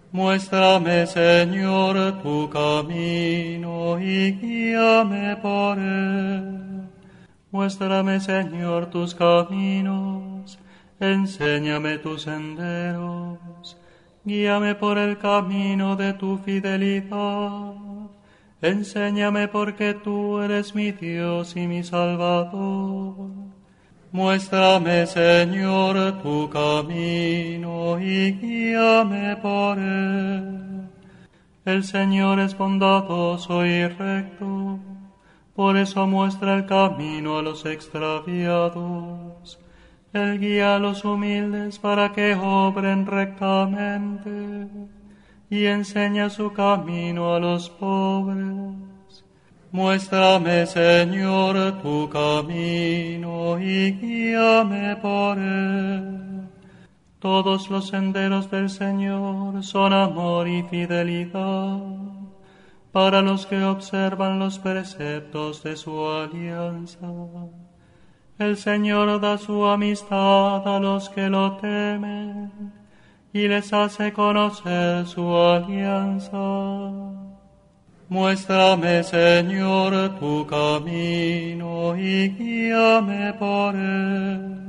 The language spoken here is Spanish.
Muéstrame, Señor, tu camino y guíame por él. Muéstrame, Señor, tus caminos, enséñame tus senderos, guíame por el camino de tu fidelidad. Enséñame porque tú eres mi Dios y mi Salvador. Muéstrame, Señor, tu camino y guíame por él. El Señor es bondadoso y recto, por eso muestra el camino a los extraviados. Él guía a los humildes para que obren rectamente y enseña su camino a los pobres. Muéstrame, Señor, tu camino y guíame por él. Todos los senderos del Señor son amor y fidelidad para los que observan los preceptos de su alianza. El Señor da su amistad a los que lo temen y les hace conocer su alianza. Muéstrame, Señor, tu camino y guíame por él.